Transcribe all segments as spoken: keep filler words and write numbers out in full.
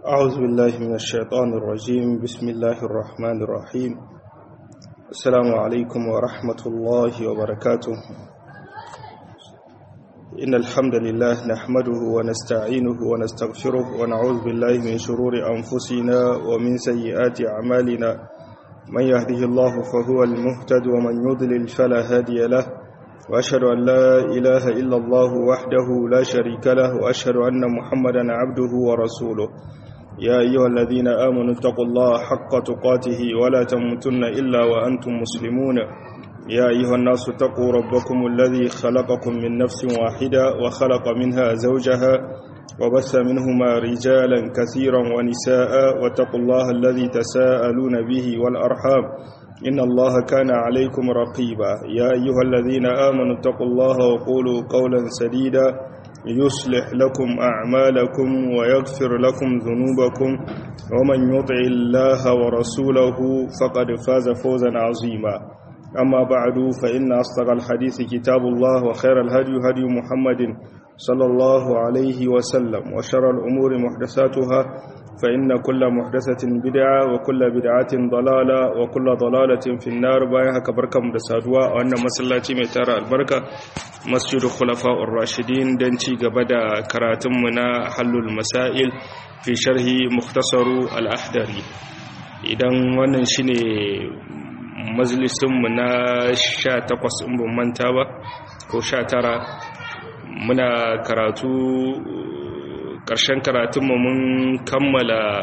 أعوذ بالله من الشيطان الرجيم. بسم الله الرحمن الرحيم. السلام عليكم ورحمة الله وبركاته. إن الحمد لله نحمده ونستعينه ونستغفره ونعوذ بالله من شرور أنفسنا ومن سيئات أعمالنا. من يهده الله فهو المهتد ومن يضلل فلا هادي له، وأشهد أن لا إله إلا الله وحده لا شريك له، وأشهد أن محمدا عبده ورسوله. يا أيها الذين آمنوا اتقوا الله حق تقاته ولا تموتن إلا وأنتم مسلمون. يا أيها الناس اتقوا ربكم الذي خلقكم من نفس واحدة وخلق منها زوجها وبث منهما رجالا كثيرا ونساء، واتقوا الله الذي تساءلون به والأرحام إن الله كان عليكم رقيبا. يا أيها الذين آمنوا اتقوا الله وقولوا قولا سديدا يصلح لكم أعمالكم ويغفر لكم ذنوبكم، ومن يطع الله ورسوله فقد فاز فوزا عظيما. أما بعد، فإن أصدق الحديث كتاب الله، وخير الهدي هدي محمد صلى الله عليه وسلم، وشر الأمور محدثاتها، فإن كل محدثة بدعة وكل بدعة ضلالة وكل ضلالة في النار. بايها كبركة مدسادوا وأن مسلاتي ميتارة البركة مسجد خلفاء الراشدين دنتي قبدا كراتمنا حل المسائل في شرح مختصر الأحدري. إذن wannan shine majalisinmu na sha takwas in ban manta ba ko sha tara. Muna karatu, ƙarshen karatunmu mun kammala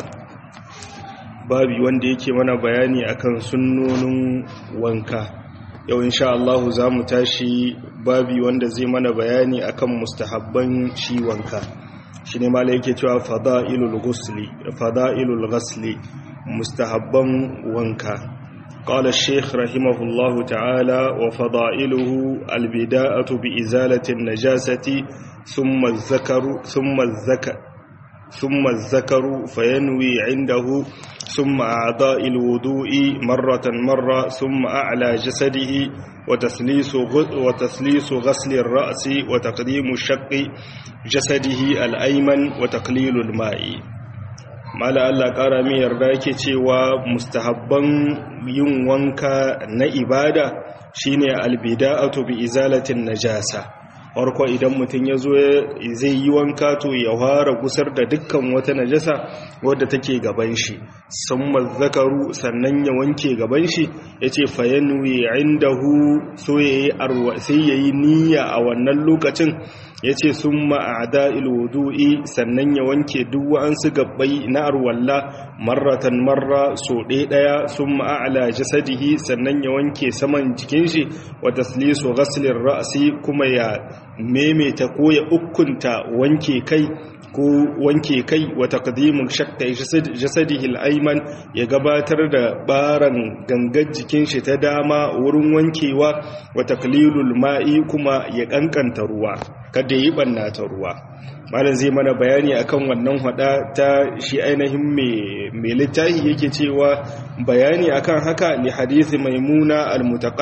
babi wanda yake mana bayani akan sunnonin wanka. Yau insha Allah za mu tashi babi wanda zai mana bayani akan mustahabban shi wanka. Shi ne mala yake cewa fada'ilul ghusli fada'ilul ghusli mustahabban wanka. قال الشيخ رحمه الله تعالى: وفضائله البداءة بإزالة النجاسة ثم الذكر ثم الذكر ثم الذكر فينوي عنده، ثم أعضاء الوضوء مرة مرة، ثم أعلى جسده، وتثليث وتثليث غسل الرأس، وتقديم شق جسده الأيمن، وتقليل الماء. mala Allah ƙara mai yarda yake cewa mustahabban yin wanka na ibada shine albida'atu bi izalatin najasa. Farko idan mutum ya zo zai yi wanka to ya fara gusar da dukkan wata najasa wadda take gaban shi, summa zakaru sannan ya wanke gaban shi. yace fayanwi indahu, so yayi arwa sai yayi niyya a wannan lokacin. yace summa a'da'il wudu'i, sannan ya wanke duk wa'ansu gabbai na arwalla marratan marra, so ɗaya ɗaya. summa a'la jasadihi, sannan ya wanke saman jikin shi. wa taslisu ghaslir ra'si, kuma ya memeta ko ya ukunta wanke kai ko wanke kai. wa taqdimu shakka jasadihi al-ayman, ya gabatar da baran gangar jikin shi ta dama wurin wankewa. wa taqlilul ma'i, kuma ya kankanta ruwa, kada yi banna ta ruwa. malam zai mana bayani akan wannan hada ta shi ainihin mai littafi yake cewa bayani akan haka li hadisi maimuna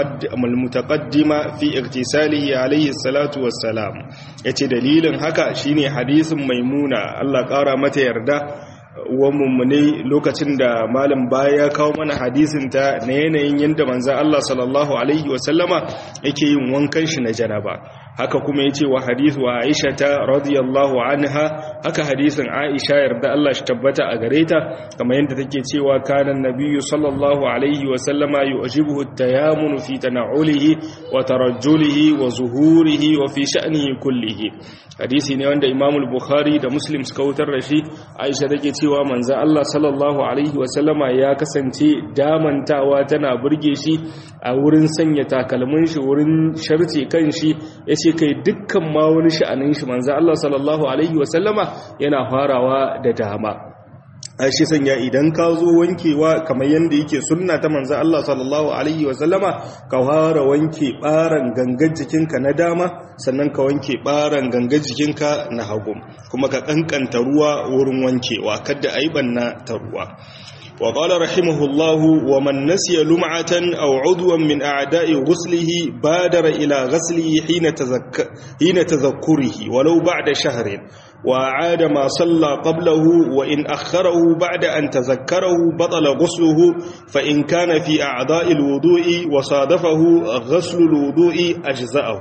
al-mutaqaddima fi iktisalihi alayhi salatu wassalam. yace dalilin haka shine hadisin maimuna, Allah kara mata yarda, wa mummune lokacin da malam baya ya kawo mana hadisin ta na yanayin yanda manzo Allah sallallahu alaihi wasallama yake yin wankan shi na janaba. haka kuma yace wa hadithu Aisha ta radiyallahu anha, haka hadisin Aisha yarda Allah shi tabbata a gare ta, kamar yanda take cewa kana nabiyyu sallallahu alaihi wasallama yu'jibuhu at-tayammum fi tana'ulihi wa tarajjulihi wa zuhurihi wa fi sha'nihi kullihi. hadisi ne wanda Imam al-Bukhari da Muslim suka wutar da shi. Aisha take cewa manzo Allah sallallahu alaihi wasallama ya kasance damantawa tana burge shi a wurin sanya takalmin shi, wurin sharce kan shi. yace kai dukkan ma wani sha'anin shi manzo Allah sallallahu alaihi wasallama yana farawa da dama. shi sanya idan ka zo wankewa kamar yanda yake sunna ta manzo Allah sallallahu alaihi wasallama, ka fara wanke baran gangar jikinka na dama, sannan ka wanke baran gangar jikinka na hagu, kuma ka kankanta ruwa wurin wankewa, kada ayi banna ta ruwa. وقال رحمه الله: ومن نسي لمعة أو عضوا من أعداء غسله بادر إلى غسله حين, تذك... حين تذكره ولو بعد شهر. وعاد ما صلى قبله وإن أخره بعد أن تذكره بطل غسله فإن كان في أعضاء الوضوء وصادفه غسل الوضوء أجزأه.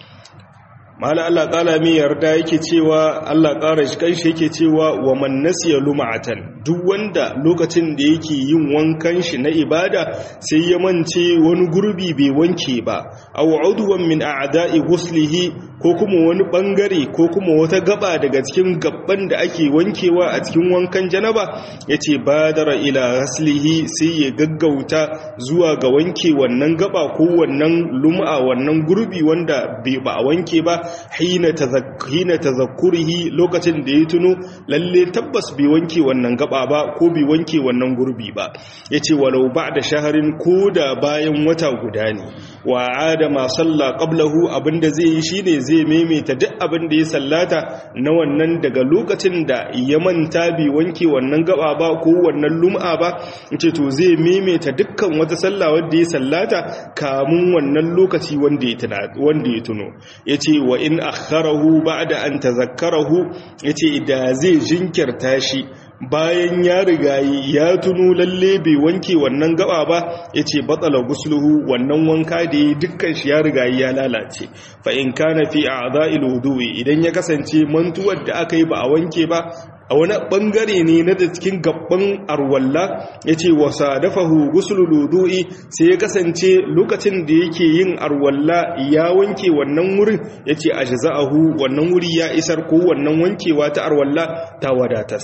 mala Allah ƙala mai yarda yake cewa Allah ƙara shi kanshi yake cewa wa man nasiya lum'atan, duk wanda lokacin da yake yin wankan shi na ibada sai ya mance wani gurbi bai wanke ba, aw udwan min a'da'i ghuslihi, ko kuma wani bangare ko kuma wata gaba daga cikin gabban da ake wankewa a cikin wankan janaba, yace badara ila ghuslihi, sai ya gaggauta zuwa ga wanke wannan gaba ko wannan lum'a, wannan gurbi wanda bai ba a wanke ba, hina tazakkurihi, lokacin da ya tuno lalle tabbas bai wanke wannan gaba ba ko bai wanke wannan gurbi ba. yace walau ba'da shaharin, ko da bayan wata guda ne. wa adama salla qablahu, abinda zai yi shine zai maimaita duk abinda ya sallata na wannan daga lokacin da ya manta bai wanke wannan gaba ba ko wannan lum'a ba, yace to zai maimaita dukkan wata sallah wanda ya sallata kamun wannan lokaci wanda ya tuna wanda ya tuno. yace wa in akharahu ba'da an tazakkarahu, yace da zai jinkirta shi bayan ya riga ya tuno lalle bai wanke wannan gaba ba, yace batala gusluhu, wannan wanka da yi dukkan shi ya riga ya lalace. fa in kana fi a'dha'il wudu'i, idan ya kasance mantuwar da aka yi ba a wanke ba a wani bangare ne na da cikin gabban arwalla, yace wasadafahu guslul wudu'i, sai ya kasance lokacin da yake yin arwalla ya wanke wannan wurin, yace ajza'ahu, wannan wuri ya isar, ko wannan wankewa ta arwalla ta wadatas.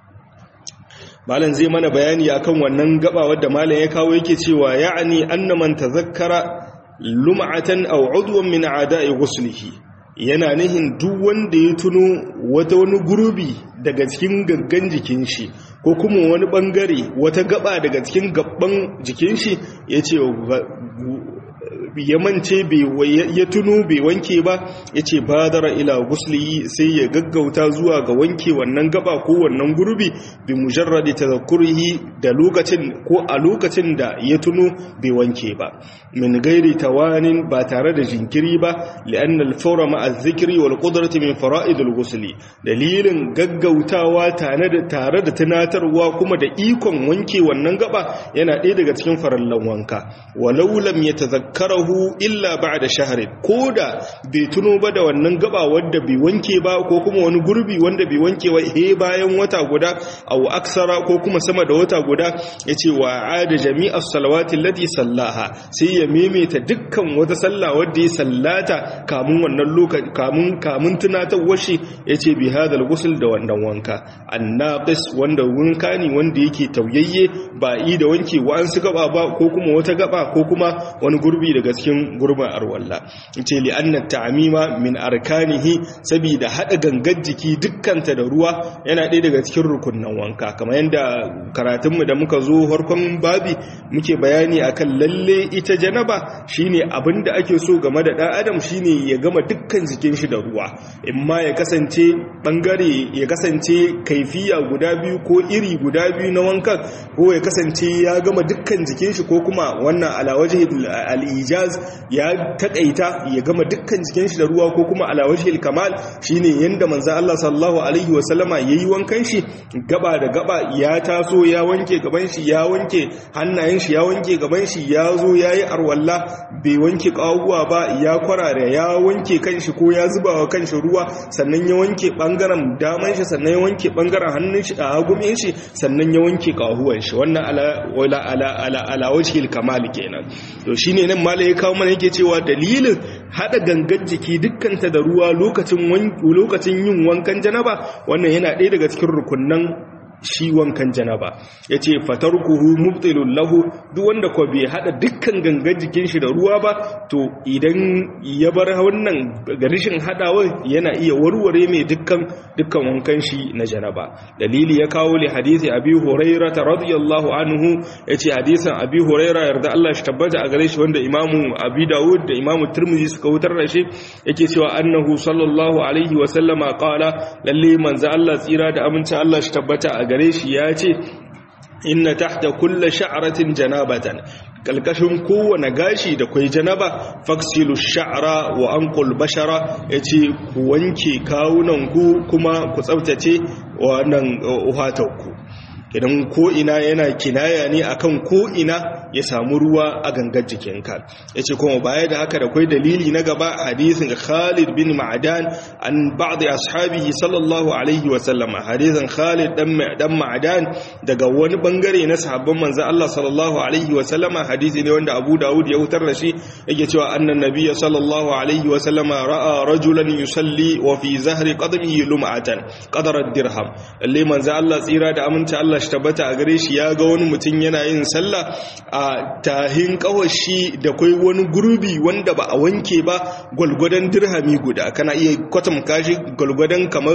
malam zai mana bayani akan wannan gaba wadda malam ya kawo, yake cewa ya'ani anna man tazakkara lum'atan aw 'udwan min a'da'i ghuslihi, yana nihin duk wanda ya tuno wata wani gurbi daga cikin gaggan jikin shi ko kuma wani bangare wata gaba daga cikin gabban jikin shi, yace ya mance ya tuno bai wanke ba, yace badara ila gusli, sai ya gaggauta zuwa ga wanke wannan gaba ko wannan gurbi bi mujarradi tadhakkurihi, da lokacin ko a lokacin da ya tuno bai wanke ba, min gairi tawanin, ba tare da jinkiri ba, li'anna al-fawra ma'a adh-dhikri wal qudrati min fara'id al-ghusli, dalilin gaggautawa tare da tare da tunatarwa kuma da ikon wanke wannan gaba yana ɗaya daga cikin farallan wanka. walau lam yatadhakkara illa ba'da shahrin, koda bai tuno ba da wannan gaba wanda bai wanke ba ko kuma wani gurbi wanda bai wanke ba he bayan wata guda aw aksara ko kuma sama da wata guda, yace wa ada jami'as salawati allati sallaha, sai ya maimaita dukkan wata sallah wanda ya sallata kamun wannan lokaci kamun kamun tunatawar shi, yace bi hadal ghusl, da wannan wanka annaqis, wanda wanka ne wanda yake tauyayye, ba yi da wanke wa an su gaba ba ko kuma wata gaba ko kuma wani gurbi daga cikin gurbin arwalla. yace li anna ta'mima min arkanihi, sabida hada gangar jiki dukkanta da ruwa yana ɗaya daga cikin rukunnan wanka, kamar yanda karatun mu da muka zo farkon babi muke bayani akan lalle ita janaba shine abinda ake so game da dan adam, shine ya gama dukkan jikin shi da ruwa, imma ya kasance bangare ya kasance kaifiya guda biyu ko iri guda biyu na wankan, ko ya kasance ya gama dukkan jikin shi, ko kuma wannan ala wajhi al-ijaz ya takaita ya gama dukkan jikin shi da ruwa, ko kuma ala wajhil kamal shine yanda manzo Allah sallallahu alaihi wasallama yayi wankan shi gaba da gaba, ya taso ya wanke gaban shi, ya wanke hannayen shi, ya wanke gaban shi, ya zo yayi arwalla bai wanke kawuwa ba, ya kwarare ya wanke kanshi ko ya zuba wa kanshi ruwa, sannan ya wanke bangaren daman shi, sannan ya wanke bangaren hannun shi a hagumin shi, sannan ya wanke kawuwan shi. wannan ala wala ala ala ala wajhil kamal kenan. to shine nan malai ya kawo mana yake cewa dalilin hada gangar jiki dukkanta da ruwa lokacin lokacin yin wankan janaba, wannan yana ɗaya daga cikin rukunnan shi wankan janaba. yace fatarkuhu mubtilul lahu, duk wanda ko bai hada dukkan gangan jikin shi da ruwa ba, to idan ya bar wannan garishin hadawa yana iya warware mai dukkan dukkan wankan shi na janaba. dalili ya kawo li hadisi abi hurairah radiyallahu anhu, yace hadisin abi hurairah yarda Allah shi tabbata a gare shi, wanda imamu abi daud da imamu tirmidhi suka wutar da shi, yake cewa annahu sallallahu alaihi wa sallama qala, lalle manzo Allah tsira da aminci Allah shi tabbata a gare shi ya ce, inna tahta kulli sha'ratin janabatan, kalkashin kowane gashi da kwai janaba faksilu sha'ra wa anqul bashara yace ku wanke kawunan ku kuma ku tsaftace wannan uhatanku idan ko ina yana kinaya ne akan ko ina ya samu ruwa a gangar jikinka yace kuma baya da haka da kai dalili na gaba hadisin Khalid bin Ma'dan an ba'd ashabihi sallallahu alaihi wa sallama hadisin Khalid dan dan Ma'dan daga wani bangare na sahabban manzo Allah sallallahu alaihi wa sallama hadisi ne wanda Abu Dawud ya hutar da shi yake cewa annan nabiyyi sallallahu alaihi wa sallama ra'a rajulan yusalli wa fi zahri qadmihi lum'atan qadara ad-dirham lalle manzo Allah tsira da aminta Allah shi tabbata a gare shi ya ga wani mutum yana yin sallah a tahin kawashi da kai wani gurbi wanda ba a wanke ba gwalgwadon dirhami guda kana iya kwatam kashi gwalgwadon kamar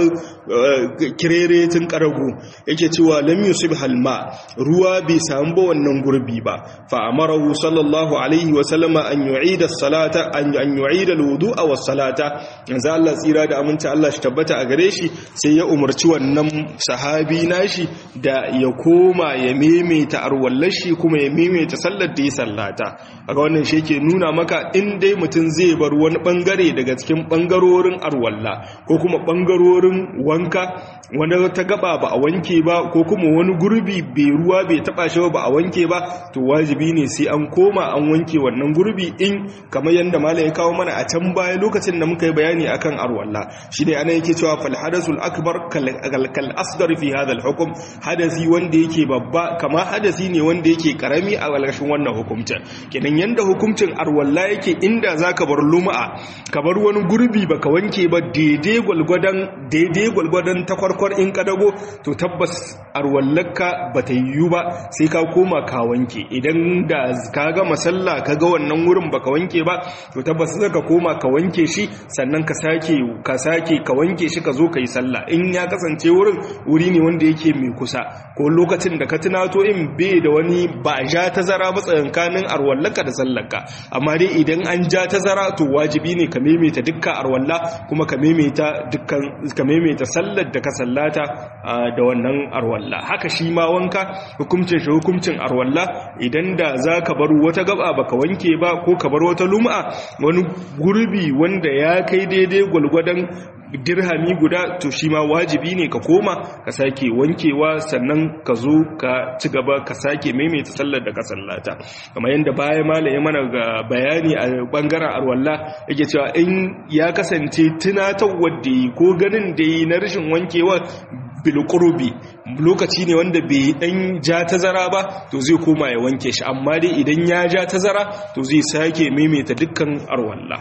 kireretin karago yake cewa lam yusib halma ruwa bai samu ba wannan gurbi ba fa amarahu sallallahu alaihi wa sallama an yu'ida as-salata an an yu'ida al-wudu'a was-salata yanzu Allah tsira da aminta Allah shi tabbata a gare shi sai ya umarci wannan sahabi nashi da ya koma ya maimaita arwallar shi kuma ya maimaita sallar da ya sallata kaga wannan shi yake nuna maka in dai mutum zai bar wani bangare daga cikin bangarorin arwalla ko kuma bangarorin wanka wanda ta gaba ba a wanke ba ko kuma wani gurbi bai ruwa bai taba shi ba a wanke ba to wajibi ne sai an koma an wanke wannan gurbi in kamar yanda malai ya kawo mana a can baya lokacin da muka yi bayani akan arwalla shi ne ana yake cewa fal hadasul akbar kal kal asghar fi hadha al hukm hadasi wanda yake babba kama hadasi ne wanda yake karami a ƙarƙashin wannan hukuncin kenan yanda hukuncin arwalla yake inda zaka bar luma'a ka bar wani gurbi baka wanke ba daidai gwalgwadan daidai gwalgwadan takwarkwar in kadago to tabbas arwallaka bata yiwu ba sai ka koma ka wanke idan da ka ga masalla ka ga wannan wurin baka wanke ba to tabbas zaka koma ka wanke shi sannan ka sake ka sake ka wanke shi ka zo ka yi sallah in ya kasance wurin wuri ne wanda yake mai kusa ko lokacin da ka tunato in bai da wani ba ja tazara ba tsakankanin arwallaka da sallarka amma dai idan an ja tazara to wajibi ne ka maimaita dukkan arwalla kuma ka maimaita dukkan ka maimaita sallar da ka sallata da wannan arwalla haka shi ma wanka hukuncin shi hukuncin arwalla idan da zaka bar wata gaba baka wanke ba ko ka bar wata lum'a wani gurbi wanda ya kai daidai gulgudan dirhami guda to shi ma wajibi ne ka koma ka sake wankewa sannan ka zo ka ci gaba ka sake maimaita sallar da ka sallata kamar yadda baya malai mana ga bayani a bangaren arwalla yake cewa in ya kasance tunatarwar da yi ko ganin da yi na rashin wankewa bilqurbi lokaci ne wanda bai dan ja tazara ba to zai koma ya wanke shi amma dai idan ya ja tazara to zai sake maimaita dukkan arwalla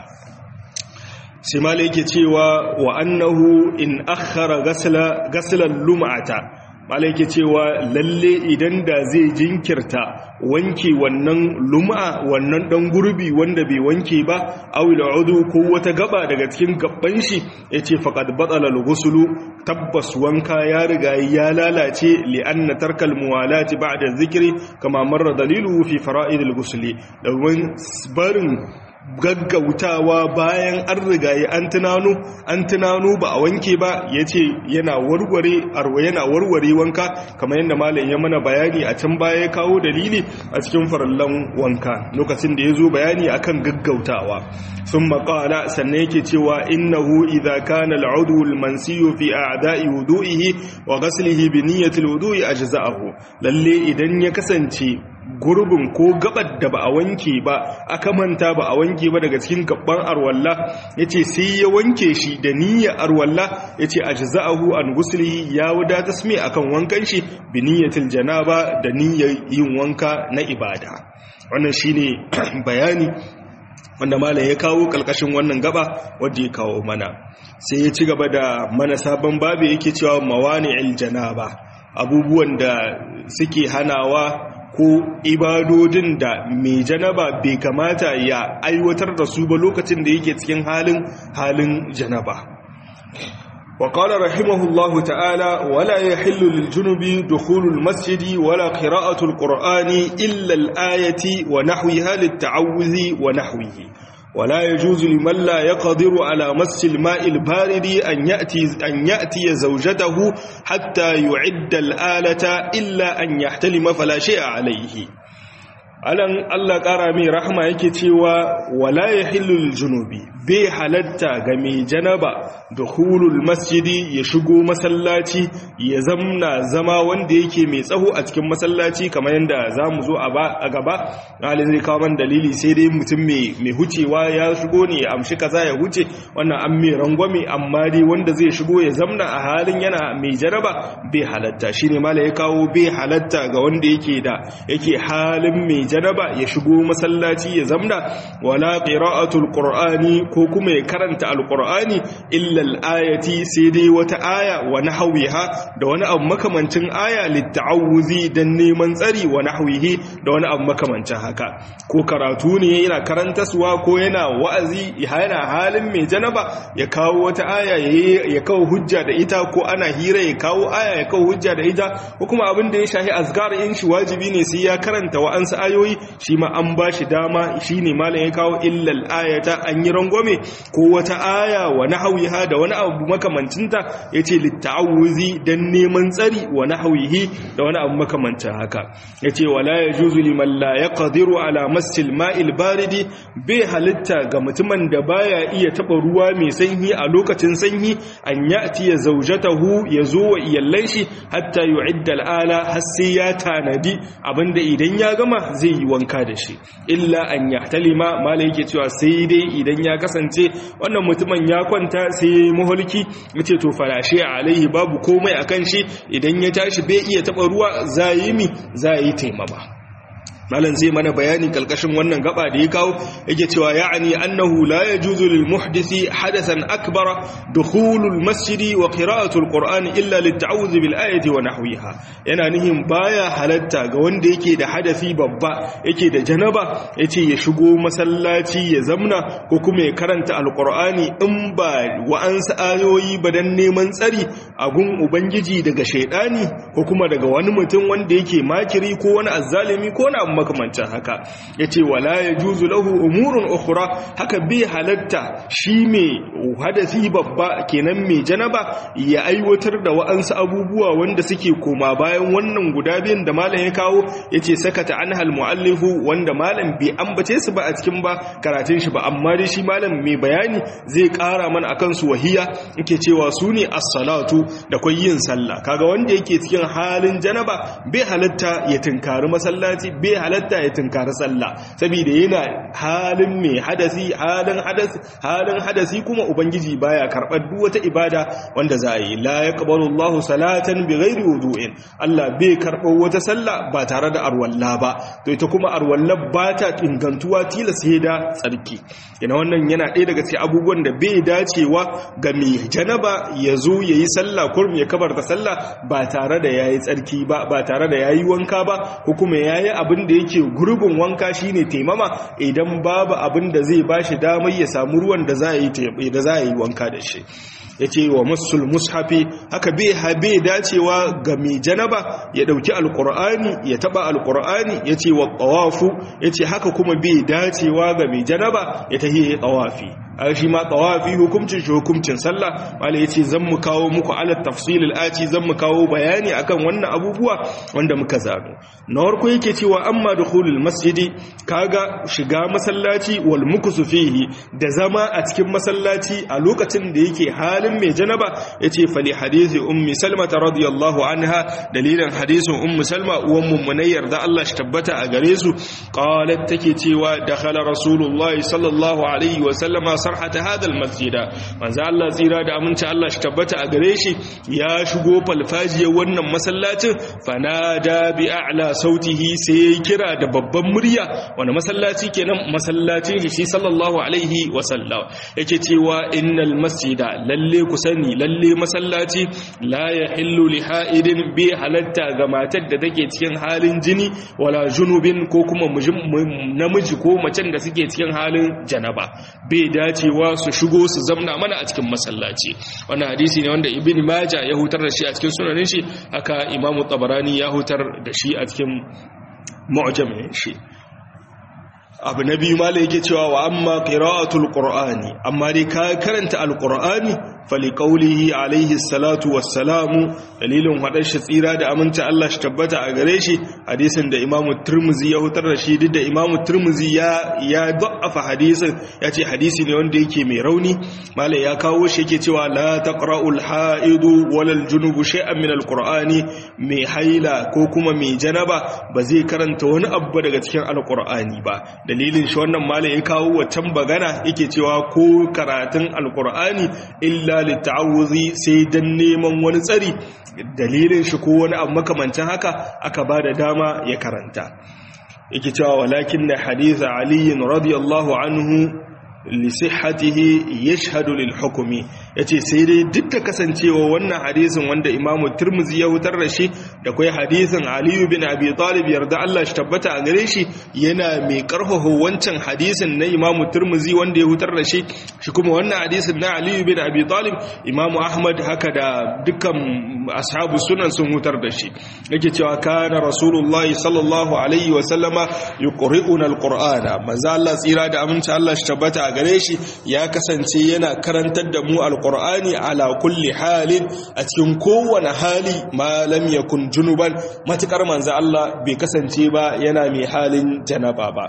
sai malai yake cewa wa annahu in akhara ghasla ghaslan lum'ata malai yake cewa lalle idan da zai jinkirta wanke wannan lum'a wannan dan gurbi wanda bai wanke ba aw al'udu ko wata gaba daga cikin gabban shi yace faqad batala al-ghuslu tabbas wanka ya riga ya lalace li anna tarkal muwalati ba'da dhikri kama marra dalilu fi fara'id al-ghusli domin barin gaggautawa bayan an rigaye an tunano an tunano ba a wanke ba yace yana warware arwa yana warware wanka kamar yadda malam ya mana bayani a can baya ya kawo dalili a cikin farallan wanka lokacin da yazo bayani akan gaggautawa thumma qala sannan yake cewa innahu idha kana al'udu al-mansiyu fi a'da'i wudu'ihi wa ghaslihi bi niyyati al-wudu'i ajza'ahu lalle idan ya kasance gurbin ko gabar da ba a wanke ba aka manta ba a wanke ba daga cikin gabban arwalla yace sai ya wanke shi da niyyar arwalla yace ajza'ahu an ghuslihi ya wadata smi akan wankan shi bi niyyatil janaba da niyyar yin wanka na ibada wannan shine bayani wanda malam ya kawo kalkashin wannan gaba wanda ya kawo mana sai ya ci gaba da mana sabon babu yake cewa mawani'il janaba abubuwan da suke hanawa ko ibadodin da mai janaba bai kamata ya aiwatar da su ba lokacin da yake cikin halin halin janaba وقال رحمه الله تعالى ولا يحل للجنب دخول المسجد ولا قراءة القرآن إلا الآية ونحوها للتعوذ ونحوه ولا يجوز لمن لا يقدر على مس الماء البارد أن يأتي, أن يأتي زوجته حتى يعد الآلة إلا أن يحتلم فلا شيء عليه alan Allah ƙara mai rahama yake cewa wala yahillul junubi bai halatta ga mai janaba dukhulul masjidi ya shigo masallaci ya zamna zama wanda yake mai tsaho a cikin masallaci kamar yanda zamu zo a gaba halin zai kawo man dalili sai dai mutum mai mai hucewa ya shigo ne ya amshi kaza ya huce wannan an mai rangwame amma dai wanda zai shigo ya zamna a halin yana mai janaba bai halatta shine mala ya kawo bai halatta ga wanda yake da yake halin mai janaba ya shigo masallaci ya zamna wala qira'atul qur'ani ko kuma ya karanta alqur'ani illa alayati sai dai wata aya wa nahwiha da wani abu makamancin aya litta'awuzi dan neman tsari wa nahwihi da wani abu makamancin haka ko karatu ne yana karantaswa ko yana wa'azi yana halin mai janaba ya kawo wata aya ya kawo hujja da ita ko ana hira ya kawo aya ya kawo hujja da ita ko kuma abin da ya shahi azkar in shi wajibi ne sai ya karanta wa'ansu ayoyi shi ma an ba shi dama shi ne malam ya kawo illal ayata an yi rangwame ko wata aya wa nahawiha da wani abu makamancinta ya ce litta'awuzi don neman tsari wa nahawihi da wani abu makamancin haka ya ce wala ya juzu liman la ya ƙadiru ala masil ma'il baridi bai halitta ga mutumin da baya iya taɓa ruwa mai sanyi a lokacin sanyi an ya'ti ya zaujatahu ya zo wa iyallan shi hatta yu'idda al'ala har sai ya tanadi abinda idan ya gama zai yi wanka da shi illa an yahtalima malai yake cewa sai dai idan ya kasance wannan mutumin ya kwanta sai yayi muhulki yace to farashe alaihi babu komai akan shi idan ya tashi bai iya taba ruwa zai mi zai taimama malan zai mana bayani kalkashin wannan gaba da ya kawo yake cewa ya'ani annahu la yajuzu lil muhdisi hadathan akbara dukhulul masjidi wa qira'atul qur'ani illa litta'awuz bil ayati wa nahwiha yana nihin baya halatta ga wanda yake da hadasi babba yake da janaba yace ya shigo masallaci ya zamna ko kuma ya karanta alqur'ani in ba wa'ansu ayoyi ba dan neman tsari a gun ubangiji daga shaydani ko kuma daga wani mutum wanda yake makiri ko wani azzalimi ko na makamancin haka yace wala yajuzu lahu umurun ukhra haka bi halatta shi mai hadasi babba kenan mai janaba ya aiwatar da wa'ansu abubuwa wanda suke koma bayan wannan guda biyan da malam ya kawo yace sakata anhal muallifu wanda malam bai ambace su ba a cikin ba karatun shi ba amma dai shi malam mai bayani zai kara mana akan su wahiya yake cewa su ne as-salatu da kai yin sallah kaga wanda yake cikin halin janaba bai halatta ya tinkari masallaci bai halatta ya tunkari sallah saboda yana halin mai hadasi halin hadasi halin hadasi kuma ubangiji baya karbar duk wata ibada wanda za a yi la yaqbalu Allahu salatan bighairi wudu'in Allah bai karbar wata sallah ba tare da arwalla ba to ita kuma arwalla ba ta ingantuwa tilas sai da tsarki ina wannan yana ɗaya daga cikin abubuwan da bai dacewa ga mai janaba ya zo yayi sallah kurum ya kabarta sallah ba tare da yayi tsarki ba ba tare da yayi wanka ba ko kuma yayi abin da yake gurbin wanka shine taimama idan babu abin da zai bashi damar ya samu ruwan da za a yi da za a yi wanka da shi yace wa musul mushafi haka bai habe dacewa ga mai janaba ya dauki alqur'ani ya taba alqur'ani yace wa tawafu yace haka kuma bai dacewa ga mai janaba ya tahi tawafi a shi ma tawafi hukuncin shi hukuncin sallah malai yace zan mu kawo muku ala tafsil al-ati zan mu kawo bayani akan wannan abubuwa wanda muka zano na farko yake cewa amma dukhulul masjidi kaga shiga masallaci wal muksu fihi da zama a cikin masallaci a lokacin da yake halin mai janaba yace fali hadisi ummi salma radiyallahu anha dalilan hadisin ummu salma uwan mummunayyar da Allah shi tabbata a gare su qalat take cewa dakhala rasulullahi sallallahu alaihi wa sallama sarhata hadha almasjida manzo Allah tsira da aminci Allah shi tabbata a gare shi ya shigo falfajiyar wannan masallacin fanada bi a'la sautihi sai kira da babban murya wanda masallaci kenan masallacin shi sallallahu alaihi wa sallam yake cewa innal masjida lalle ku sani lalle masallaci la yahillu li ha'idin bi halatta ga matar da take cikin halin jini wala junubin ko kuma namiji ko macen da suke cikin halin janaba bai dacewa su shigo su zamna mana a cikin masallaci wannan hadisi ne wanda ibn majah ya hutar da shi a cikin sunanin shi haka imamu tabarani ya hutar da shi a cikin mu'jamin shi abu na biyu mala yake cewa wa amma qira'atul qur'ani amma dai ka karanta alqur'ani faliqaulihi alaihi salatu wassalamu dalilin hadar shi tsira da aminci Allah shi tabbata a gare shi hadisin da Imam Tirmidhi ya hutar da shi duk da Imam Tirmidhi ya ya da'afa hadisin yace hadisi ne wanda yake mai rauni malai ya kawo shi yake cewa la taqra'ul haidu walal junubu shay'an min alqur'ani mai haila ko kuma mai janaba ba zai karanta wani abu daga cikin alqur'ani ba dalilin shi wannan malai ya kawo wancan bagana yake cewa ko karatun alqur'ani illa lita'awuzi sai dan neman wani tsari dalilin shi ko wani abu makamancin haka aka bada dama ya karanta yake cewa walakin hadith ali radiyallahu anhu lisihatihi yashhadu lil hukmi yace sai dai duk da kasancewa wannan hadisin wanda Imam Tirmidhi ya hutar da shi da kai hadisin Ali bin Abi Talib yarda Allah shi tabbata a gare shi yana mai karfafa wancan hadisin na Imam Tirmidhi wanda ya hutar da shi shi kuma wannan hadisin na Ali bin Abi Talib Imam Ahmad haka da dukkan ashabu sunan sun hutar da shi yake cewa kana Rasulullahi sallallahu alaihi wa sallama yuqri'una alqur'ana manzo Allah tsira da aminci Allah shi tabbata a gare shi ya kasance yana karantar da mu alqur'ani ala kulli halin a cikin kowane hali ma lam yakun junuban matukar manzo Allah bai kasance ba yana mai halin janaba ba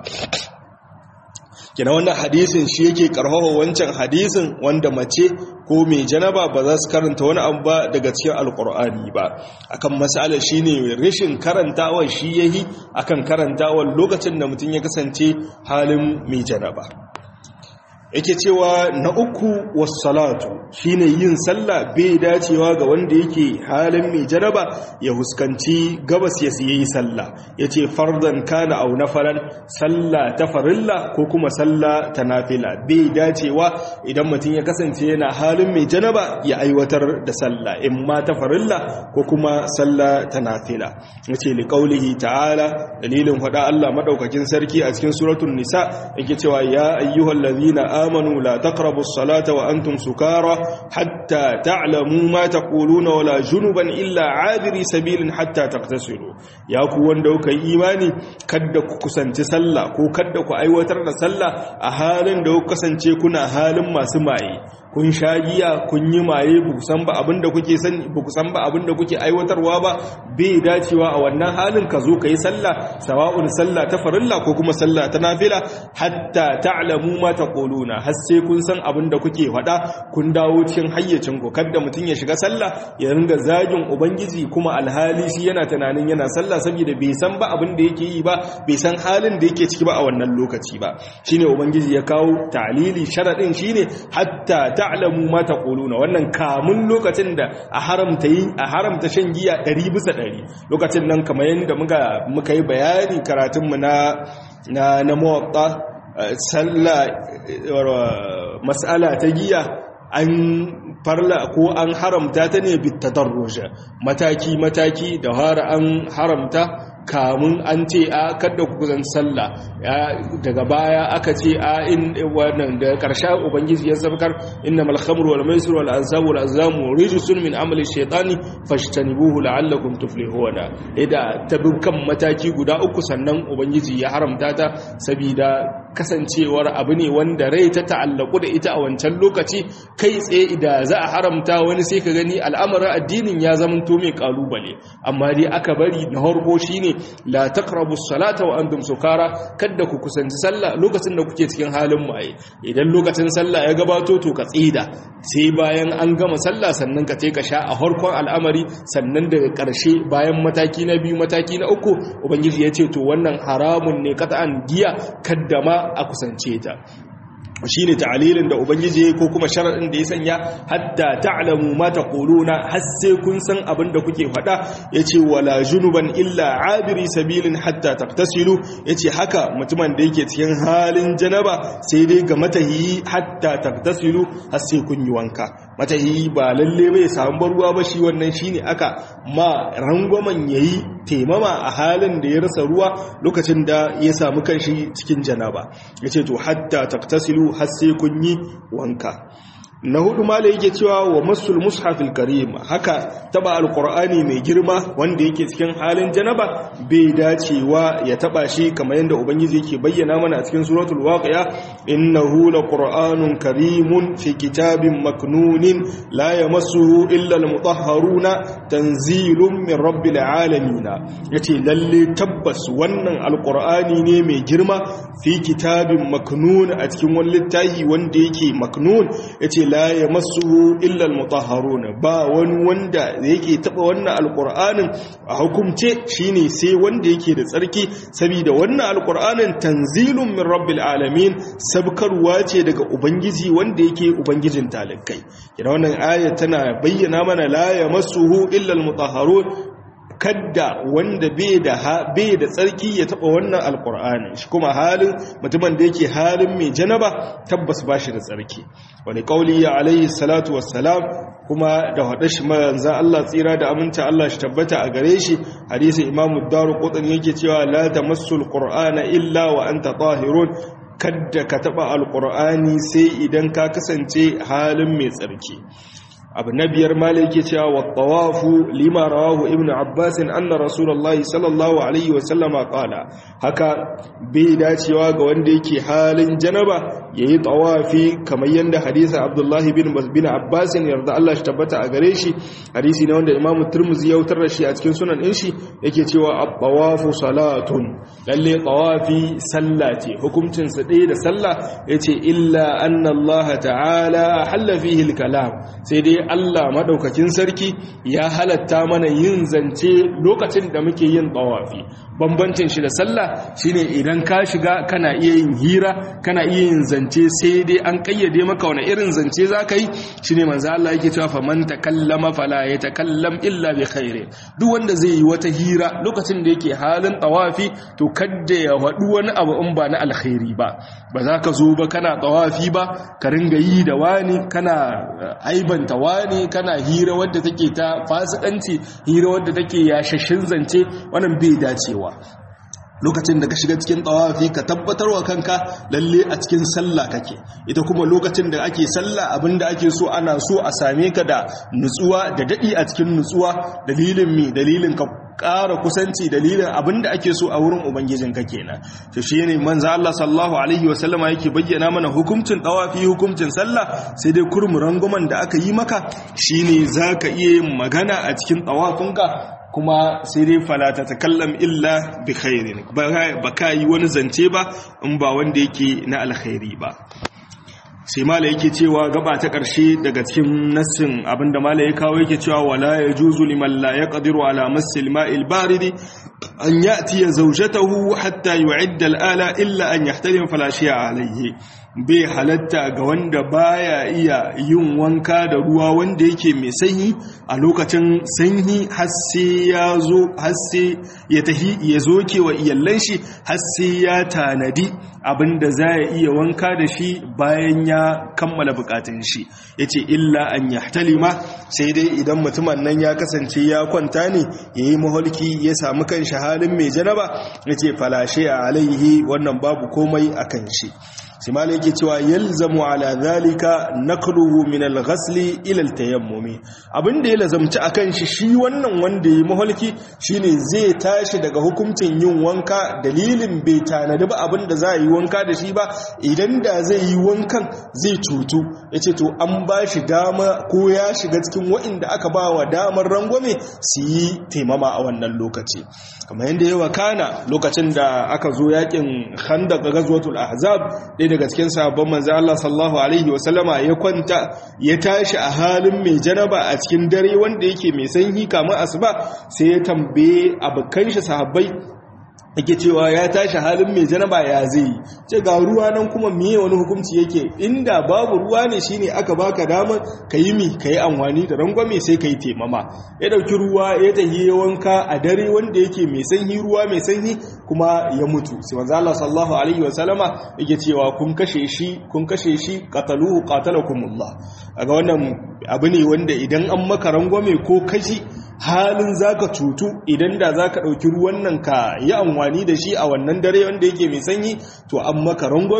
kina wannan hadisin shi yake karfafa wancan hadisin wanda mace ko mai janaba ba za su karanta wani abu ba daga cikin alkur'ani ba akan mas'alar shine rashin karantawa shi yayi akan karantawa lokacin da mutum ya kasance halin mai janaba yake cewa na uku wassalatu shine yin sallah bai dacewa ga wanda yake halin mai janaba ya huskanci gabas ya yi sallah yace fardan kana aw nafalan sallah ta farilla ko kuma sallah ta nafila bai dacewa idan mutum ya kasance yana halin mai janaba ya aiwatar da sallah imma ta farilla ko kuma sallah ta nafila yace li qaulihi ta'ala dalilin fada Allah madaukakin sarki a cikin suratul nisa yake cewa ya ayyuhallazina آمنوا لا تقربوا الصلاة وأنتم سكارى حتى تعلموا ما تقولون ولا جنبا إلا عابري سبيل حتى تغتسلوا يا كوان دوك إيماني كدك كسنت سلا كو كدك أيوتر سلا أهالا دوك كسنت كنا أهالا ما سمعي kun shagiya kun yi maye ba ku san ba abinda kuke sani ba ku san ba abinda kuke aiwatarwa ba bai dacewa a wannan halin ka zo ka yi sallah sawa'un sallah ta farilla ko kuma sallah ta nafila hatta ta'lamu ma taquluna har sai kun san abinda kuke faɗa kun dawo cikin hayyacin ku kada mutun ya shiga sallah ya ringa zagin ubangiji kuma alhali shi yana tunanin yana sallah saboda bai san ba abinda yake yi ba bai san halin da yake ciki ba a wannan lokaci ba shine ubangiji ya kawo ta'lili sharadin shine hatta ta'lamu ma taquluna wannan kamun lokacin da a haramta yi a haramta shan giya ɗari bisa ɗari lokacin nan kamar yanda muka muka yi bayani karatun mu na na na muwatta sallah mas'ala ta giya an farla ko an haramta ta ne bit tadarruj mataki mataki da har an haramta kamun an ce a kada ku kuzan sallah daga baya aka ce a in wannan da karshe ubangiji ya sabkar innamal khamru wal maisir wal ansabu wal azlamu rijsun min amali shaytani fashtanibuhu la'allakum tuflihuna idan tabukan mataki guda uku sannan ubangiji ya haramta ta saboda kasancewar abu ne wanda rai ta ta'allaku da ita a wancan lokaci kai tsaye idan za a haramta wani sai ka gani al'amarin addinin ya zama to mai kalubale amma dai aka bari na harko shine la taqrabus salata wa antum sukara kada ku kusanci sallah lokacin da kuke cikin halin maye idan lokacin sallah ya gabato to ka tsida sai bayan an gama sallah sannan ka ce ka sha a harkon al'amari sannan daga ƙarshe bayan mataki na biyu mataki na uku ubangiji ya ce to wannan haramun ne kata'an giya kada ma a kusance ta shi ne ta'alilin da ubangiji ko kuma sharaɗin da ya sanya hatta ta'lamu ma taquluna har sai kun san abin da kuke faɗa yace wala junuban illa abiri sabilin hatta taqtasilu yace haka mutumin da yake cikin halin janaba sai dai ga matahi hatta taqtasilu har sai kun yi wanka matahi ba lalle bai samu ruwa ba shi wannan shine aka ma rangwamen yayi taimama a halin da ya rasa ruwa lokacin da ya samu kanshi cikin janaba yace to hatta taqtasilu har sai kun yi wanka na hudu mala yake cewa wa masul mushafil karim haka taba alqur'ani mai girma wanda yake cikin halin janaba bai dacewa ya taba shi kamar yadda ubangiji yake bayyana mana a cikin suratul waqi'a innahu laqur'anun karimun fi kitabin maknunin la yamassuhu illa almutahharuna tanzilun min rabbil alamin yace lalle tabbas wannan alqur'ani ne mai girma fi kitabin maknun a cikin wani littafi wanda yake maknun yace la yamassuhu illa almutahharun ba wani wanda yake taba wannan alqur'anin a hukumce shine sai wanda yake da tsarki saboda wannan alqur'anin tanzilun min rabbil alamin sabkarwa ce daga ubangiji wanda yake ubangijin talakai kina wannan aya tana bayyana mana la yamassuhu illa almutahharun kadda wanda bai da bai da tsarki ya taba wannan alqur'ani shi kuma halin mutumin da yake halin mai janaba tabbas bashi da tsarki wani qauli ya alayhi salatu wassalam kuma da hada shi manzo Allah tsira da aminta Allah shi tabbata a gare shi hadisi Imam ad-Darqutni yake cewa la tamassul qur'ana illa wa anta tahirun kadda ka taba alqur'ani sai idan ka kasance halin mai tsarki abu na biyar maliki cewa wa tawafu lima rawahu ibnu abbas anna rasulullahi sallallahu alaihi wasallama qala haka bai dacewa ga wanda yake halin janaba yayi tawafi kamar yanda hadisi abdullahi bin bin abbas yarda Allah shi tabbata a gare shi hadisi ne wanda imamu tirmidhi ya wutar da shi a cikin sunan din shi yake cewa at-tawafu salatun lalle tawafi sallah ce hukuncin sa ɗaya da sallah yace illa anna Allah ta'ala halla fihi al-kalam sai dai Allah madaukakin sarki ya halatta mana yin zance lokacin da muke yin tawafi bambancin shi da sallah shine idan ka shiga kana iya yin hira kana iya yin zance sai dai an kayyade maka wani irin zance zaka yi shine manzo Allah yake cewa faman takallama fala yatakallam illa bi khairi duk wanda zai yi wata hira lokacin da yake halin tawafi to kadda ya wadu wani abu in ba na alkhairi ba ba za ka zo ba kana tawafi ba ka ringa yi da wani kana aibanta wani kana hira wadda take ta fasikanci hira wadda take yashashin zance wannan bai dacewa lokacin da ka shiga cikin tawafi ka tabbatar wa kanka lalle a cikin sallah kake ita kuma lokacin da ake sallah abinda ake so ana so a same ka da nutsuwa da dadi a cikin nutsuwa dalilin mi dalilin ka ƙara kusanci dalilin abinda ake so a wurin ubangijinka kenan to shine manzo Allah sallallahu alaihi wasallama yake bayyana mana hukuncin tawafi hukuncin sallah sai dai kurmu ranguman da aka yi maka shine zaka iya yin magana a cikin tawafinka kuma sai dai falata ta kallam illa bi khairin ba ka yi wani zance ba in ba wanda yake na alkhairi ba sai mala yake cewa gaba ta ƙarshe daga cikin nassin abinda mala ya kawo yake cewa wala yajuzu liman la yaqdiru ala massil ma'il baridi an ya'ti zawjatahu hatta yu'idda al-ala illa an yahtalim fala shay'a alayhi bai halatta ga wanda baya iya yin wanka da ruwa wanda yake mai sanyi a lokacin sanyi har sai ya zo har sai ya tahi ya zoke wa iyallan shi har sai ya tanadi abinda za ya iya wanka da shi bayan ya kammala bukatun shi yace illa an yahtalima sai dai idan mutumin nan ya kasance ya kwanta ne yayi maholki ya samu kan halin mai janaba yace falashe alaihi wannan babu komai akan shi sai malai yake cewa yalzamu ala zalika naqluhu min al-ghasli ila al-tayammumi abinda ya lazamci akan shi shi wannan wanda yayi maholki shine zai tashi daga hukuncin yin wanka dalilin bai tanadi ba abinda za yi wanka da shi ba idan da zai yi wankan zai cutu yace to an ba shi dama ko ya shiga cikin wa'inda aka ba wa damar rangwame su yi taimama a wannan lokaci kamar yadda ya wakana lokacin da aka zo yakin khandaq ghazwatul ahzab ɗaya daga cikin sahabban manzo Allah sallallahu alaihi wasallama ya kwanta ya tashi a halin mai janaba a cikin dare wanda yake mai sanyi kamar asuba sai ya tambaye abukan shi sahabbai yake cewa ya tashi halin mai janaba ya zai ce ga ruwa nan kuma miye wani hukunci yake inda babu ruwa ne shine aka baka damar kayi mi kayi amfani da rangwame sai kayi temama ya dauki ruwa ya tahi wanka a dare wanda yake mai sanyi ruwa mai sanyi kuma ya mutu sai manzo Allah sallallahu alaihi wasallama yake cewa kun kashe shi kun kashe shi qataluhu qatalakumullah aga wannan abu ne wanda idan an maka rangwame ko kashi halin zaka cutu idan da zaka dauki ruwan nan ka yi amfani da shi a wannan dare wanda yake mai sanyi to an maka rangwame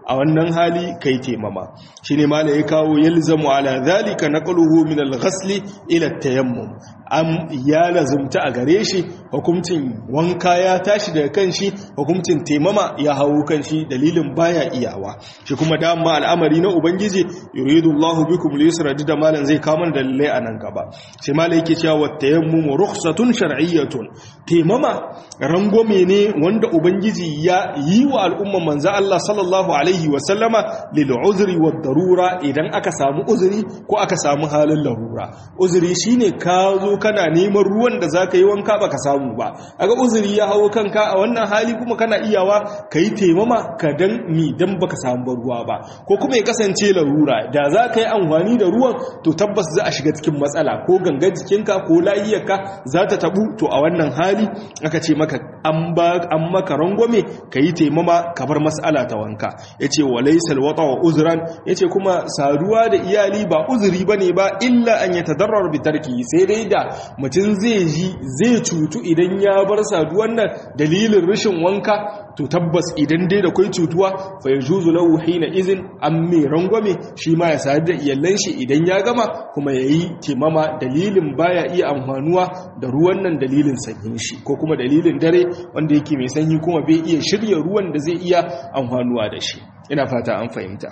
a wannan hali kai taimama shine mala ya kawo yalzamu ala zalika naqluhu min al-ghasl ila at-tayammum am ya lazumta a gare shi hukuncin wanka ya tashi daga kan shi hukuncin taimama ya hawo kan shi dalilin baya iyawa shi kuma dama al'amari na ubangiji yuridu Allahu bikum al-yusra da malan zai kawo mana dalilai anan gaba sai malai yake cewa wat-tayammum rukhsatun shar'iyyatun taimama rangome ne wanda ubangiji ya yi wa al'umman manzo Allah sallallahu alaihi wa sallama lil uzri wad darura idan aka samu uzuri ko aka samu halin larura uzuri shine ka zo kana neman ruwan da zaka yi wanka baka samu ba aga uzuri ya hawo kanka a wannan hali kuma kana iyawa kai taimama ka dan mi dan baka samu ruwa ba ko kuma ya kasance larura da zaka yi amfani da ruwan to tabbas za a shiga cikin matsala ko gangan jikinka ko lafiyarka za ta tabu to a wannan hali aka ce maka an ba an maka rangwame kai taimama ka bar mas'ala ta wanka yace walaysal wata wa uzran yace kuma saduwa da iyali ba uzuri bane ba illa an yatadarrar bi tarki sai dai da mutum zai ji zai cutu idan ya bar saduwan nan dalilin rashin wanka to tabbas idan dai da kai cutuwa fa yajuzu lahu hina izin an mai rangwame shi ma ya sadu da iyalan shi idan ya gama kuma yayi taimama dalilin baya iya amfanuwa da ruwan nan dalilin sanyin shi ko kuma dalilin dare wanda yake mai sanyi kuma bai iya shirya ruwan da zai iya amfanuwa da shi ina fata an fahimta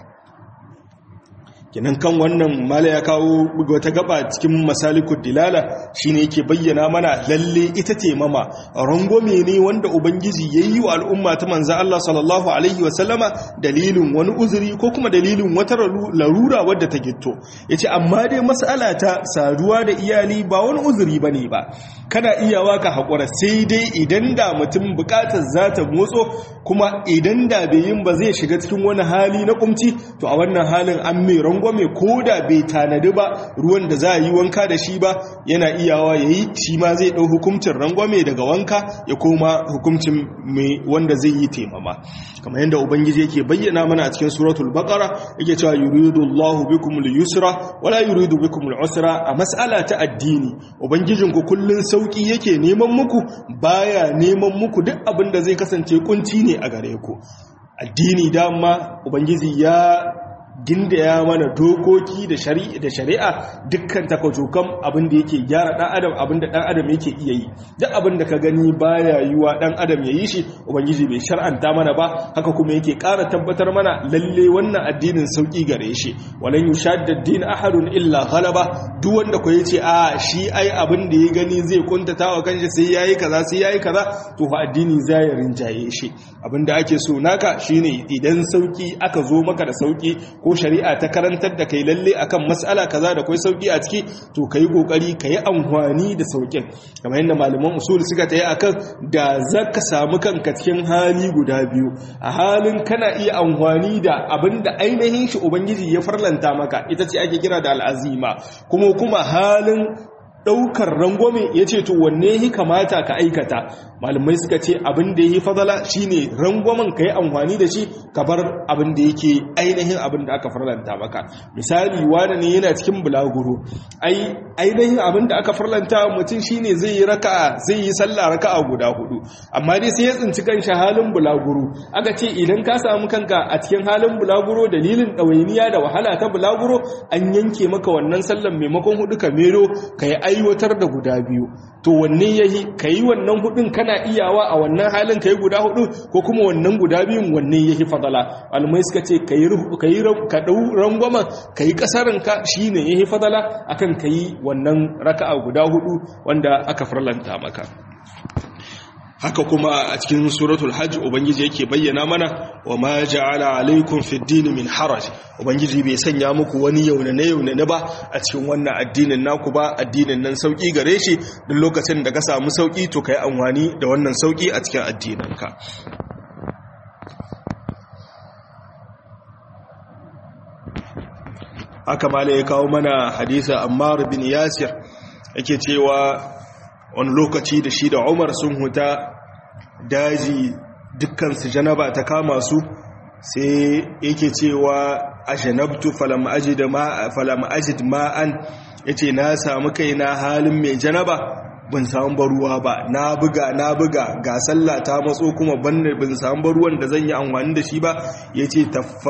kenan kan wannan mala ya kawo wata gaba cikin masalikud dilala shine yake bayyana mana lalle ita ce mama rangome ne wanda ubangiji yayi wa al'umma ta manzo Allah sallallahu alaihi wasallama dalilin wani uzuri ko kuma dalilin wata larura wadda ta gitto yace amma dai mas'ala ta saduwa da iyali ba wani uzuri bane ba kana iyawa ka hakura sai dai idan da mutum bukatar za ta motso kuma idan da bai yin ba zai shiga cikin wani hali na kumci to a wannan halin an mai rangwame ko da bai tanadi ba ruwan da za a yi wanka da shi ba yana iyawa ya yi shi ma zai ɗau hukuncin rangwame daga wanka ya koma hukuncin mai wanda zai yi taimama kamar yadda ubangiji yake bayyana mana a cikin suratul baqara yake cewa yuridu Allahu bikum al-yusra wala yuridu bikum al-usra a mas'ala ta addini ubangijinku kullun sauki yake neman muku baya neman muku duk abin da zai kasance kunci ne a gare ku addini dama ubangiji ya gindaya mana dokoki da shari'a da shari'a dukkan takwajokan abin da yake gyara dan adam abin da dan adam yake iya yi duk abin da ka gani baya yiwa dan adam yayi shi ubangiji bai shar'anta mana ba haka kuma yake ƙara tabbatar mana lalle wannan addinin sauki gare shi walan yushadda ad-din ahadun illa ghalaba duk wanda ko yace a shi ai abin da ya gani zai kuntata wa kanshi sai yayi kaza sai yayi kaza to fa addini zai rinjaye shi abin da ake so naka shine idan sauki aka zo maka da sauki ko shari'a ta karantar da kai lalle akan mas'ala kaza da kai sauki a ciki to kai kokari kai amfani da saukin kamar yadda malaman usul suka tayi akan da zaka samu kanka cikin hali guda biyu a halin kana iya amfani da abinda ainihin shi ubangiji ya farlanta maka ita ce ake kira da al'azima kuma kuma halin daukar rangwame ya ce to wanne yi kamata ka aikata malamai suka ce abin da yi fadala shine rangwamen ka yi amfani da shi ka bar abin da yake ainihin abin da aka farlanta maka misali wani ne yana cikin bulaguro ai ainihin abin da aka farlanta mutum shine zai yi raka'a zai yi sallah raka'a guda hudu amma dai sai ya tsinci kanshi halin bulaguro aka ce idan ka samu kanka a cikin halin bulaguro dalilin ɗawainiya da wahala ta bulaguro an yanke maka wannan sallan maimakon hudu ka mero ka yi aiwatar da guda biyu to wanne yayi kai wannan hudun kana iyawa a wannan halin kai guda hudu ko kuma wannan guda biyun wanne yayi fadala almai suka ce kai kai ka dau rangwama kai kasarin ka shine yayi fadala akan kai wannan raka'a guda hudu wanda aka farlanta maka haka kuma a cikin suratul hajj ubangiji yake bayyana mana wa ma ja'ala alaikum fid din min haraj ubangiji bai sanya muku wani yaunane yaunane ba a cikin wannan addinin naku ba addinin nan sauki gare shi duk lokacin da ka samu sauki to kai amfani da wannan sauki a cikin addininka haka mala ya kawo mana hadisi Ammar bin Yasir yake cewa wani lokaci da shi da Umar sun huta daji dukkansu janaba ta kama su sai yake cewa ajanabtu falam ajid ma falam ajid ma'an yace na samu kaina halin mai janaba ban samu baruwa ba, na buga na buga ga sallah ta matso kuma ban ban samu baruwan da zan yi amfani da shi ba, yace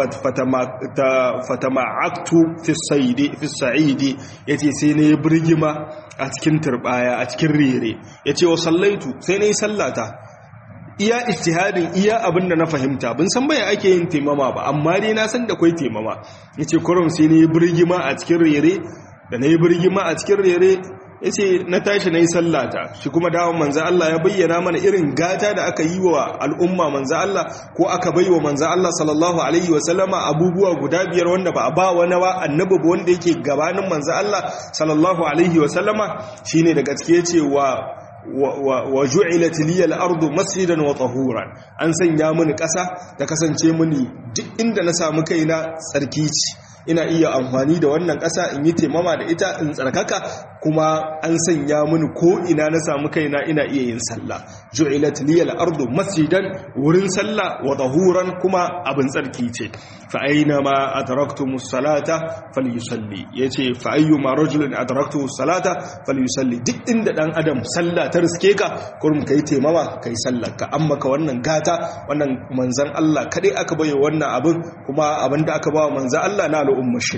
fatama'aktu fi saidi fi sa'idi, yace sai ne birgima a cikin turbaya a cikin rere, yace wa sallaitu sai ne sallata iya ijtihadin iya abinda na fahimta, bin san baya ake yin taimama ba amma dai na san da kai taimama. yace kurum sai ne birgima a cikin rere, da ne birgima a cikin rere yace na tashi nayi sallata. Shi kuma dawon manzo Allah ya bayyana mana irin gata da aka yi wa al'umma manzo Allah ko aka baiwa manzo Allah sallallahu alaihi wasallama abubuwa guda biyar wanda ba a ba wani ba annabi ba wanda yake gabanin manzo Allah sallallahu alaihi wasallama. shine daga cikin yace wa wa ju'ilat liyal ardu masjidan wa tahuran, an sanya mini ƙasa ta kasance mini duk inda na samu kaina tsarki ce, ina iya amfani da wannan ƙasa in yi taimama da ita in tsarkaka, kuma an sanya mini ko ina na samu kaina ina iya yin sallah. ju'ilat liyal ardu masjidan, wurin sallah, wa tahuran, kuma abin tsarki ce. fa aina ma adraktumus salata falyusalli, yace fa ayyuma rajulin adraktumus salata falyusalli, duk inda dan adam sallah ta riske ka kurum kai taimama kai sallar ka. amma ka wannan gata wannan manzon Allah kadai aka bayo wannan abin, kuma abinda aka ba manzon Allah na al'ummar shi.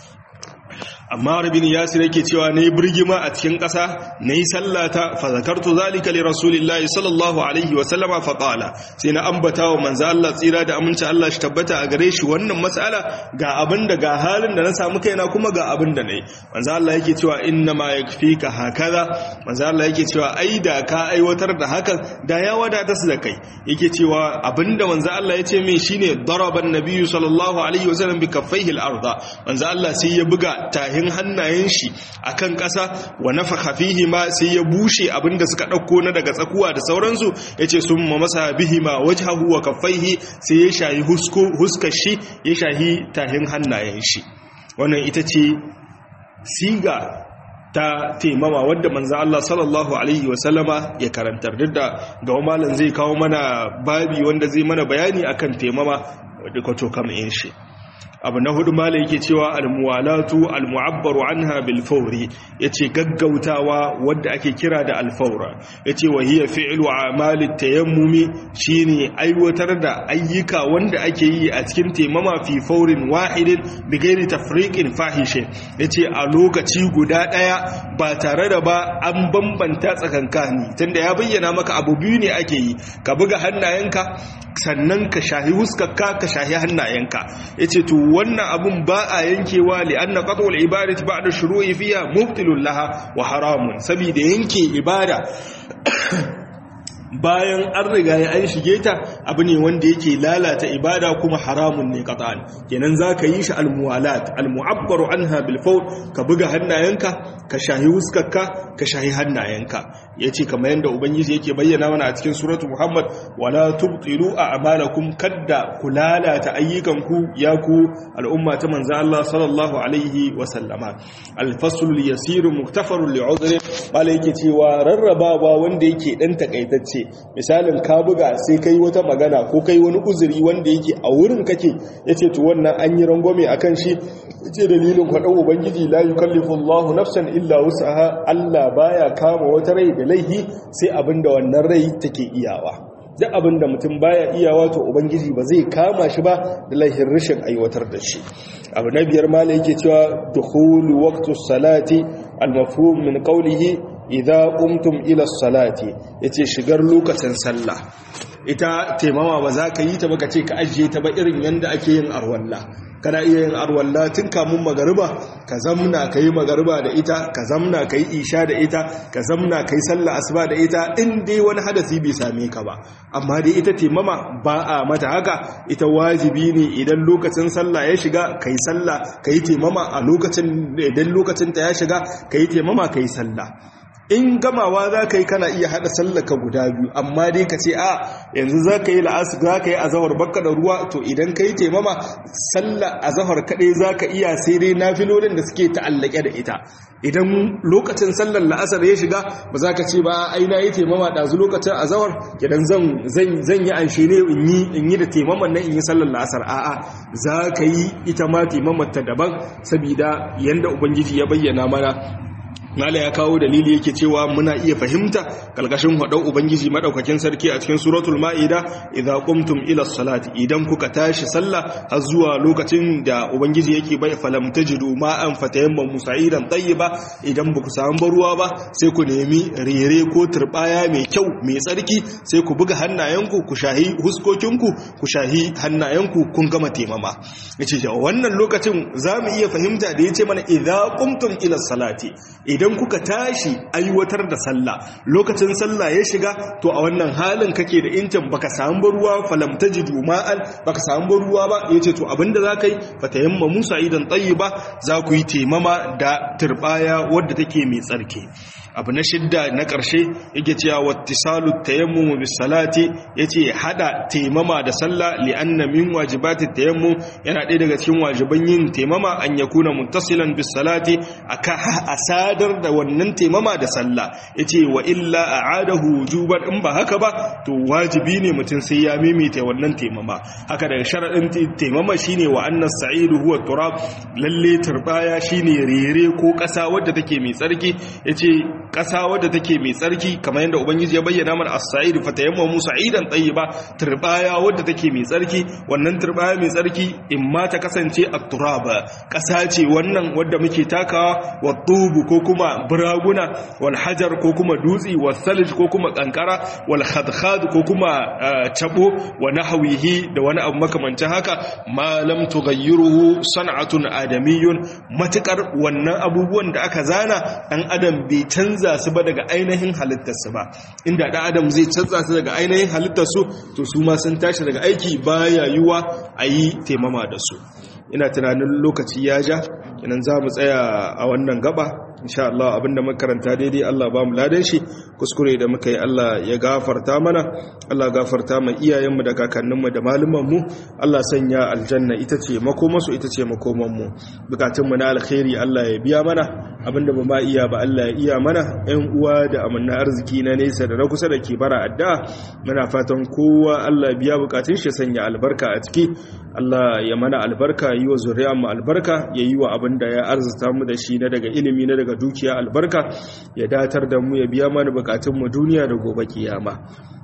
amma rabin yasir yake cewa nayi birgima a cikin ƙasa nayi sallata, fa zakartu zalika li rasulillahi sallallahu alaihi wa sallama fa qala, sai na ambata wa manzo Allah tsira da aminci Allah shi tabbata a gare shi wannan mas'ala, ga abinda ga halin da na samu kaina kuma ga abinda nayi. manzo Allah yake cewa inna ma yakfika hakaza, manzo Allah yake cewa ai da ka aiwatar da hakan da ya wadata su da kai. yake cewa abinda manzo Allah yace min shine daraban nabiyyu sallallahu alaihi wa sallam bi kaffaihi al-ardh, manzo Allah sai ya buga tahin hannayen shi akan ƙasa, wa nafakha fihi ma sai ya bushe abinda suka dauko na daga tsakuwa da sauransu. yace summa masa bihi ma wajhahu wa kaffaihi, sai ya shahi husko huskar shi, ya shahi tahin hannayen shi. wannan ita ce siga ta taimama wadda manzo Allah sallallahu alaihi wasallama ya karantar. duk da ga malam zai kawo mana babi wanda zai mana bayani akan taimama wadda kwato kam in shi. abu na hudu mala yake cewa almuwalatu almu'abbaru anha bil fawri, yace gaggautawa wadda ake kira da alfawra. yace wa hiya fi'lu a'mali tayammumi, shine aiwatar da ayyuka wanda ake yi a cikin taimama fi fawrin wahidin bi ghairi tafriqin fahishin, yace a lokaci guda daya ba tare da ba an bambanta tsakankani. tunda ya bayyana maka abu biyu ne ake yi, ka buga hannayenka sannan ka shahi huskarka ka shahi hannayenka. yace to wannan abun ba a yankewa li anna qat'ul ibadati ba'da shuru'i fiha mubtilun laha wa haramun, saboda yanke ibada bayan an riga ya an shige ta abu ne wanda yake lalata ibada kuma haramun ne qat'an. kenan zaka yi shi almuwalat almu'abbaru anha bil fawl, ka buga hannayenka ka shahi huskarka ka shahi hannayenka. yace kamar yanda ubangiji yake bayyana mana a cikin suratu muhammad, wala tubtilu a'malakum, kadda ku lalata ayyukanku ya ku al'umma ta manzo Allah sallallahu alaihi wa sallama. al-fasl al-yasir muktafarun li'udhr, malai yake cewa rarrabawa wanda yake dan takaitacce. misalin ka buga sai kai wata magana ko kai wani uzuri wanda yake a wurin kake, yace to wannan an yi rangwame akan shi. yace dalilin faɗan ubangiji la yukallifu Allahu nafsan illa wus'aha, Allah baya kama wata rai da laihi sai abinda wannan rai take iyawa. duk abinda mutum baya iyawa to ubangiji ba zai kama shi ba da laihin rashin aiwatar da shi. abu na biyar malai yake cewa dukhulu waqtus salati al-mafhum min qawlihi idza qumtum ila salati, yace shigar lokacin sallah. ita taimama ba za ka yi ta baka ce ka ajiye ta ba irin yanda ake yin arwalla. kana iya yin arwalla tun kamun magariba ka zamna kai magariba da ita, ka zamna kai isha da ita, ka zamna kai sallah asuba da ita, in dai wani hadasi bai same ka ba. amma dai ita taimama ba a mata haka, ita wajibi ne idan lokacin sallah ya shiga kai sallah kai taimama a lokacin, idan lokacin ta ya shiga kai taimama kai sallah. in gamawa za ka yi kana iya haɗa sallaka guda biyu, amma dai ka ce a yanzu za ka yi la'asar za ka yi azahar baka da ruwa, to idan ka yi taimama sallar azahar kaɗai za ka iya, sai dai nafilolin da suke ta'allake da ita. idan lokacin sallar la'asar ya shiga ba za ka ce ba ai na yi taimama ɗazu lokacin azahar idan zan yi anshe ne in yi da taimaman nan in yi sallar la'asar. a'a za ka yi ita ma taimamar ta daban, saboda yanda ubangiji ya bayyana mana mala ya kawo dalili yake cewa muna iya fahimta kalkashin hadau ubangiji madaukakin sarki a cikin suratul maida idza qumtum ila salati idan kuka tashi sallah har zuwa lokacin da ubangiji yake bai falam tajidu ma'an fatayammamu sa'idan tayyiba idan baku samu ruwa ba sai ku nemi rere ko turbaya mai kyau mai tsarki sai ku buga hannayenku ku shahi huskokinku ku shahi hannayenku kun gama temama yace wannan lokacin zamu iya fahimta da yace mana idza qumtum ila salati idan kuka tashi aiwatar da sallah lokacin sallah ya shiga to a wannan halin kake da incin baka samu ruwa falam tajidu ma'an baka samu ruwa ba yace to abinda zaka yi fatayamma musa idan tayyiba za ku yi temama da turbaya wadda take mai tsarki abu na shidda na ƙarshe yake cewa wattisalu tayammum bis salati yace hada taimama da sallah li'anna min wajibati tayammum yana ɗaya daga cikin wajiban yin taimama an yakuna muttasilan bis salati aka asadar da wannan taimama da sallah yace wa illa a'adahu wujuban in ba haka ba to wajibi ne mutum sai ya mimita wannan taimama haka daga sharadin taimama shine wa annas sa'idu huwa turab lalle turbaya shine rere ko ƙasa wadda take mai tsarki yace ƙasa wadda take mai tsarki kamar yadda ubangiji ya bayyana mana as-sa'id fatayammamu sa'idan tayyiba turbaya wadda take mai tsarki wannan turbaya mai tsarki in ma ta kasance at-turab ƙasa ce wannan wadda muke takawa wa tubu ko kuma buraguna wal hajar ko kuma dutsi wal salj ko kuma kankara wal khadkhad ko kuma tabo wa nahwihi da wani abu makamancin haka ma lam tughayyiruhu san'atun adamiyyun matakar wannan abubuwan da aka zana dan adam bai canza su ba daga ainihin halittarsu ba inda ɗan adam zai canza su daga ainihin halittarsu to su ma sun tashi daga aiki baya yiwa a yi taimama da su ina tunanin lokaci ya ja idan za mu tsaya a wannan gaba insha Allah abinda muka karanta daidai Allah ba mu ladan shi kuskure da muka yi Allah ya gafarta mana Allah gafarta mu iyayenmu da kakanninmu da malumanmu Allah sanya aljanna ita ce makomansu ita ce makomanmu bukatunmu na alkhairi Allah ya biya mana abinda ba ma iya ba Allah ya iya mana ƴan uwa da amanna arziki na nesa da na kusa da ke bara addu'a muna fatan kowa Allah biya bukatun shi sanya albarka a ciki Allah ya mana albarka yi wa zuriyar mu albarka ya yi wa abinda ya arzuta mu da shi na daga ilimi na daga dukiya albarka ya datar da mu ya biya mana bukatun mu duniya da gobe kiyama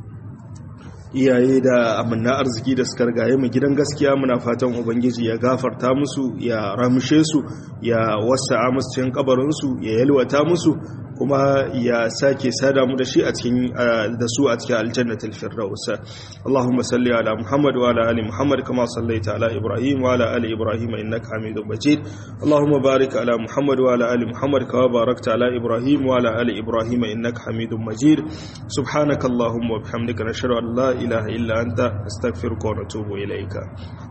iyaye da amanna arziki da suka rigaye mu gidan gaskiya muna fatan ubangiji ya gafarta musu ya ramshe su ya wasa'a musu cikin kabarin su ya yalwata musu kuma ya sake sada mu da shi a cikin da su a cikin aljannatul firdaus Allahumma salli ala Muhammad wa ala ali Muhammad kama sallaita ala Ibrahim wa ala ali Ibrahim innaka Hamidum Majid Allahumma barik ala Muhammad wa ala ali Muhammad kama barakta ala Ibrahim wa ala ali Ibrahim innaka Hamidum Majid subhanakallahumma wa bihamdika nashhadu an la ilaha illa anta astaghfiruka wa atubu ilayka